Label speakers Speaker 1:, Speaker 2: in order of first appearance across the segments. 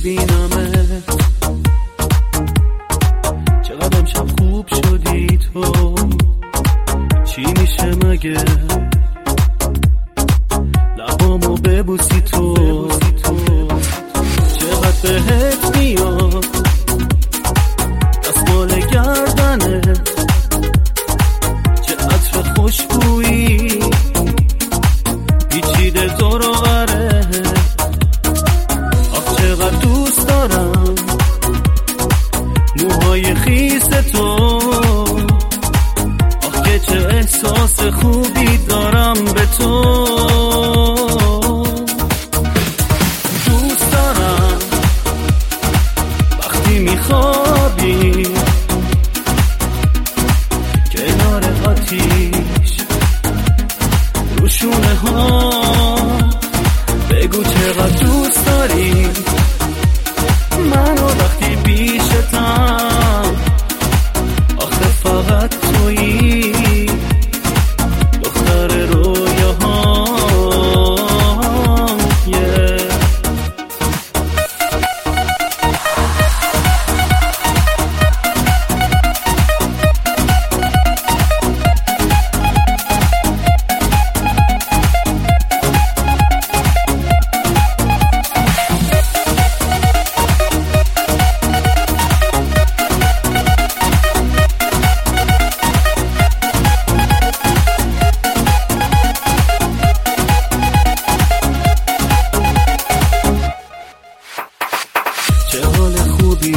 Speaker 1: ببینمت، چقدر امشب خوب شدی تو، چی میشه مگه لبامو ببوسی تو، چقدر بهت میاد دستمال گردنت، چه عطر خوشبویی پیچیده دور و بره، آخ چقدر دوست دارم موهای خیس تو، آخ که چه احساس خوبی دارم به تو، دوست دارم وقتی میخوابی کنار آتیش رو شونه ها، بگو چقدر دوست داری منو وقتی پیشتم، آخه فقط تویی دختر رویاهام. چه حال خوبی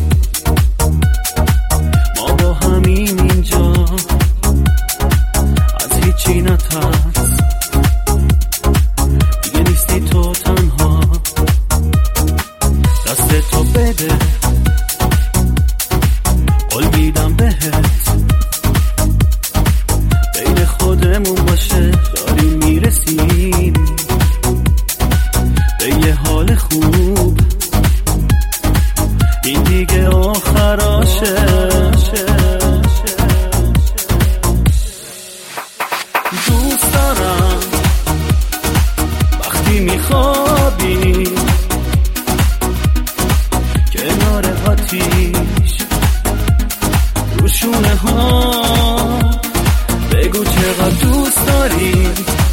Speaker 1: ما با همین اینجا، از هیچی نترس دیگه نیستی تو تنها، دست تو بده قول میدم بهت، بین خودمون باشه داریم میرسیم به یه حال خوب، این دیگه آخراشه، دوست دارم وقتی میخوابی کنار آتیش رو شونه ها، بگو چقدر دوست داری